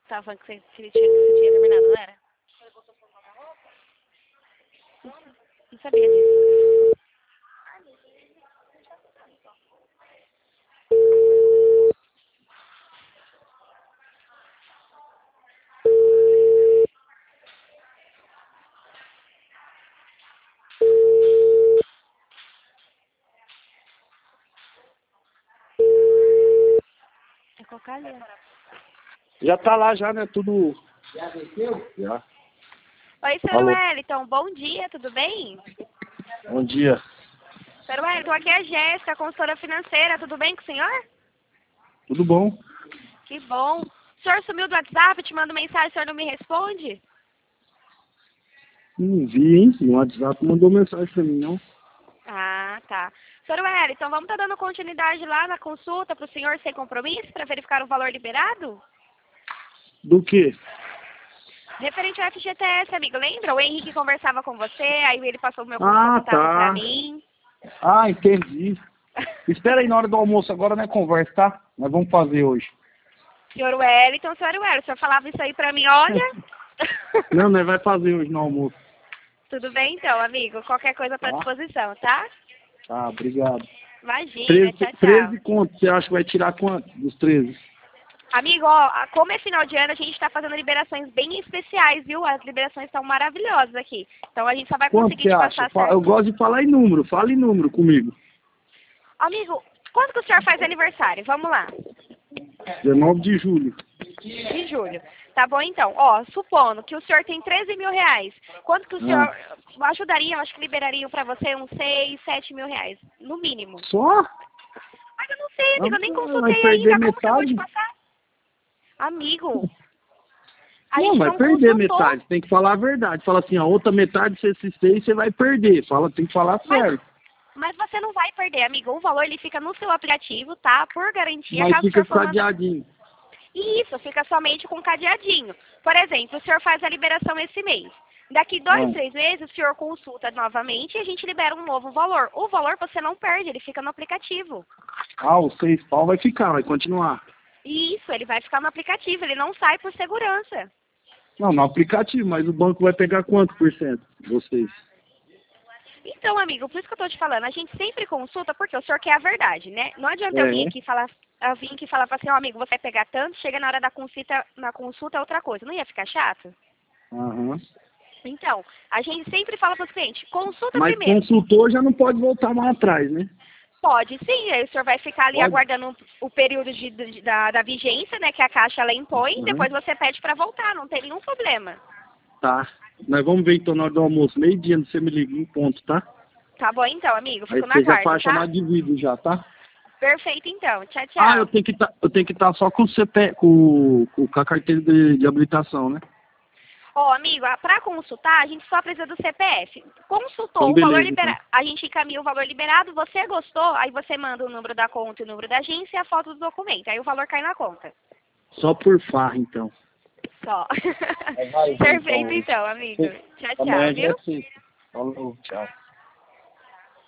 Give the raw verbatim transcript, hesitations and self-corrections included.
Tava falando que você, que você tinha, que você tinha terminado, não era? Não, não sabia disso. É cocaína. Já tá lá já, né? Tudo. Já desceu? Já. Oi, senhor Alô. Wellington, bom dia, tudo bem? Bom dia. Senhor Wellington, aqui é a Jéssica, consultora financeira, tudo bem com o senhor? Tudo bom? Que bom. O senhor sumiu do WhatsApp, te mando mensagem, o senhor não me responde? Não vi, hein? No WhatsApp mandou mensagem pra mim, não. Ah, tá. Senhor Wellington, vamos estar dando continuidade lá na consulta para o senhor sem compromisso, para verificar o valor liberado? Do quê? Referente ao F G T S, amigo, lembra? O Henrique conversava com você, aí ele passou o meu Ah, contato para tá. mim. Ah, entendi. Espera aí na hora do almoço, agora não é conversa, tá? Nós vamos fazer hoje. Senhor Wellington, senhor Wellington, o senhor falava isso aí para mim, olha. Não, nós vai fazer hoje no almoço. Tudo bem então, amigo? Qualquer coisa à Tá? disposição, tá? Tá, obrigado. Imagina, treze, tchau, tchau. treze contos, você acha que vai tirar quanto dos treze? Amigo, ó, como é final de ano, a gente está fazendo liberações bem especiais, viu? As liberações estão maravilhosas aqui. Então a gente só vai Quanto conseguir você te acha? passar Fa- Eu certo. gosto de falar em número, fala em número comigo. Amigo, quando que o senhor faz aniversário? Vamos lá. dezenove de julho. De julho. Tá bom então. Ó, supondo que o senhor tem treze mil reais. Quanto que o senhor ajudaria, eu acho que liberariam pra você uns seis, sete mil reais. No mínimo. Só? Mas eu não sei, amigo, eu nem Ah, vai consultei perder ainda. Como que eu vou te metade? passar? Amigo, a Não, gente vai não perder consultou. metade. Tem que falar a verdade. Fala assim, a outra metade você se fez, você vai perder. Fala, tem que falar Mas, certo. mas você não vai perder, amigo. O valor ele fica no seu aplicativo, tá? Por garantia, Mas caso o fica senhor for mandar. cadeadinho. Isso, fica somente com cadeadinho. Por exemplo, o senhor faz a liberação esse mês. Daqui dois, Ah. três meses, o senhor consulta novamente e a gente libera um novo valor. O valor você não perde, ele fica no aplicativo. Ah, os seis pau vai ficar, vai continuar. Isso, ele vai ficar no aplicativo, ele não sai por segurança. Não, no aplicativo, mas o banco vai pegar quanto por cento? Vocês. Então, amigo, por isso que eu tô te falando, a gente sempre consulta porque o senhor quer a verdade, né? Não adianta eu É. vir aqui falar, eu vim aqui falar assim, ó, amigo, você vai pegar tanto, chega na hora da consulta, na consulta é outra coisa. Não ia ficar chato? Aham. Então, a gente sempre fala para os clientes, consulta Mas primeiro. consultor já não pode voltar mais atrás, né? Pode sim, aí o senhor vai ficar ali Pode? aguardando o período de, de- da, da vigência, né, que a Caixa ela impõe, Uhum. depois você pede para voltar, não tem nenhum problema. Tá. Nós vamos ver então na hora do almoço, meio-dia, você me liga em ponto, tá? Tá bom então, amigo, Aí fico na você já guarda, faz tá? chamar de vídeo já, tá? Perfeito então, tchau, Ah, eu tchau. tenho que tá, eu tenho que estar só com o C P, com, com com a carteira de, de habilitação, né? Ó, amigo, para consultar, a gente só precisa do C P F. Consultou Então, o valor beleza, liberado, a gente encaminha o valor liberado, você gostou, aí você manda o número da conta e o número da agência e a foto do documento, aí o valor cai na conta. Só por farra, então. Só. Vai, vai, Perfeito então. então, amigo. Tchau, Amanhã tchau, já é viu? sexta. Falou, tchau.